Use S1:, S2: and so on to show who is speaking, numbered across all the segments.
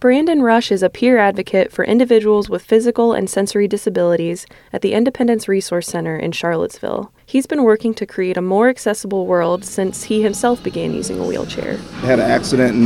S1: Brandon Rush is a peer advocate for individuals with physical and sensory disabilities at the Independence Resource Center in Charlottesville. He's been working to create a more accessible world since he himself began using a wheelchair.
S2: I had an accident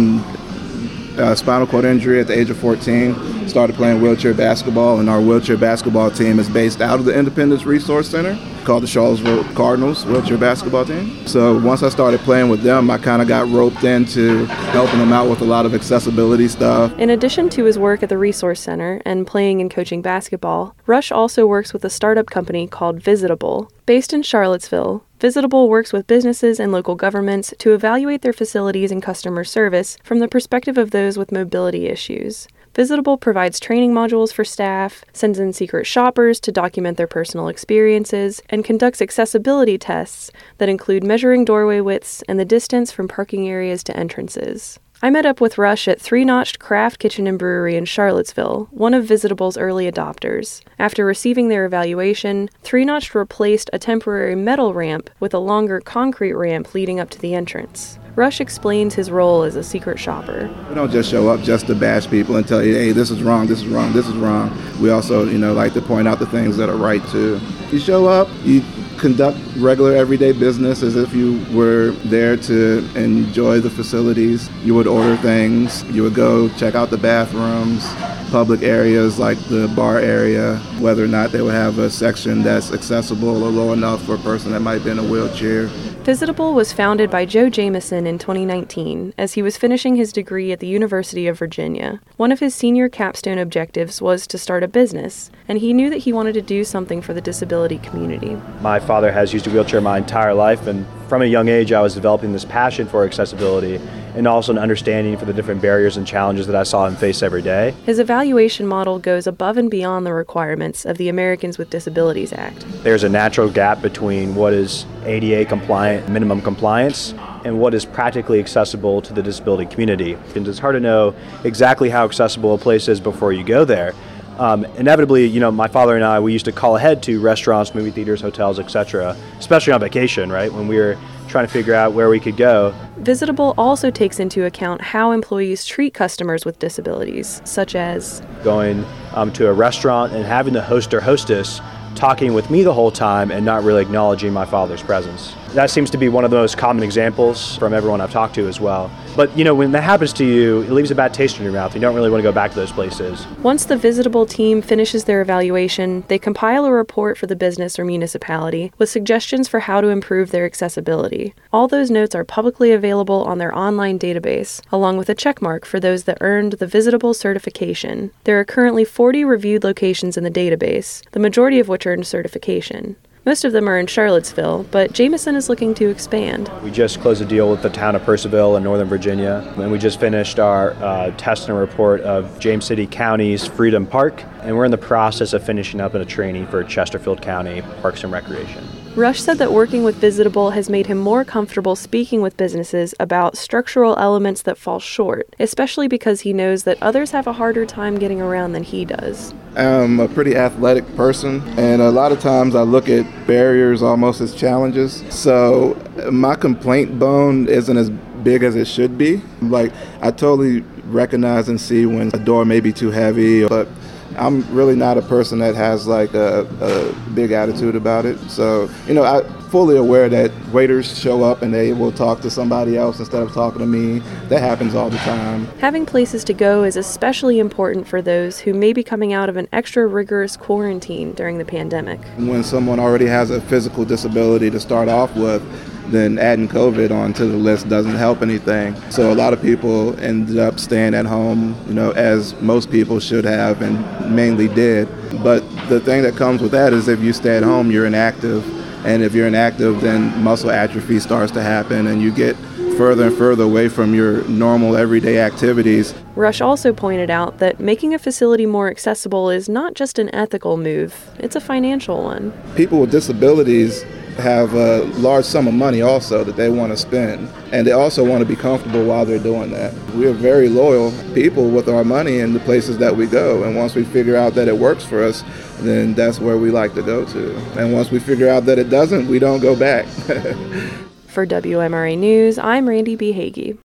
S2: and spinal cord injury at the age of 14. Started playing wheelchair basketball, and our wheelchair basketball team is based out of the Independence Resource Center, called the Charlottesville Cardinals wheelchair basketball team. So once I started playing with them, I kind of got roped into helping them out with a lot of accessibility stuff.
S1: In addition to his work at the Resource Center and playing and coaching basketball, Rush also works with a startup company called Visitable. Based in Charlottesville, Visitable works with businesses and local governments to evaluate their facilities and customer service from the perspective of those with mobility issues. Visitable provides training modules for staff, sends in secret shoppers to document their personal experiences, and conducts accessibility tests that include measuring doorway widths and the distance from parking areas to entrances. I met up with Rush at Three Notched Craft Kitchen and Brewery in Charlottesville, one of Visitable's early adopters. After receiving their evaluation, Three Notched replaced a temporary metal ramp with a longer concrete ramp leading up to the entrance. Rush explains his role as a secret shopper.
S2: We don't just show up just to bash people and tell you, hey, this is wrong, this is wrong, this is wrong. We also, like to point out the things that are right too. You show up, you conduct regular everyday business as if you were there to enjoy the facilities. You would order things, you would go check out the bathrooms, public areas like the bar area, whether or not they would have a section that's accessible or low enough for a person that might be in a wheelchair.
S1: Visitable was founded by Joe Jameson in 2019 as he was finishing his degree at the University of Virginia. One of his senior capstone objectives was to start a business, and he knew that he wanted to do something for the disability community.
S3: My father has used a wheelchair my entire life, and from a young age I was developing this passion for accessibility and also an understanding for the different barriers and challenges that I saw him face every day.
S1: His evaluation model goes above and beyond the requirements of the Americans with Disabilities Act.
S3: There's a natural gap between what is ADA compliant, minimum compliance, and what is practically accessible to the disability community. And it's hard to know exactly how accessible a place is before you go there. Inevitably, my father and I, we used to call ahead to restaurants, movie theaters, hotels, etc., especially on vacation, right, when we were trying to figure out where we could go.
S1: Visitable also takes into account how employees treat customers with disabilities, such as
S3: going to a restaurant and having the host or hostess talking with me the whole time and not really acknowledging my father's presence. That seems to be one of the most common examples from everyone I've talked to as well. But, when that happens to you, it leaves a bad taste in your mouth. You don't really want to go back to those places.
S1: Once the Visitable team finishes their evaluation, they compile a report for the business or municipality with suggestions for how to improve their accessibility. All those notes are publicly available on their online database, along with a checkmark for those that earned the Visitable certification. There are currently 40 reviewed locations in the database, the majority of which earned certification. Most of them are in Charlottesville, but Jameson is looking to expand.
S3: We just closed a deal with the town of Percival in Northern Virginia, and we just finished our test and report of James City County's Freedom Park, and we're in the process of finishing up in a training for Chesterfield County Parks and Recreation.
S1: Rush said that working with Visitable has made him more comfortable speaking with businesses about structural elements that fall short, especially because he knows that others have a harder time getting around than he does.
S2: I'm a pretty athletic person, and a lot of times I look at barriers almost as challenges. So my complaint bone isn't as big as it should be. I totally recognize and see when a door may be too heavy, but I'm really not a person that has a big attitude about it. So, I'm fully aware that waiters show up and they will talk to somebody else instead of talking to me. That happens all the time.
S1: Having places to go is especially important for those who may be coming out of an extra rigorous quarantine during the pandemic.
S2: When someone already has a physical disability to start off with, then adding COVID onto the list doesn't help anything. So a lot of people ended up staying at home, as most people should have and mainly did. But the thing that comes with that is if you stay at home, you're inactive. And if you're inactive, then muscle atrophy starts to happen and you get further and further away from your normal everyday activities.
S1: Rush also pointed out that making a facility more accessible is not just an ethical move, it's a financial one.
S2: People with disabilities have a large sum of money also that they want to spend, and they also want to be comfortable while they're doing that. We are very loyal people with our money in the places that we go, and once we figure out that it works for us, then that's where we like to go to. And once we figure out that it doesn't, we don't go back.
S1: For WMRA News, I'm Randy B. Hagee.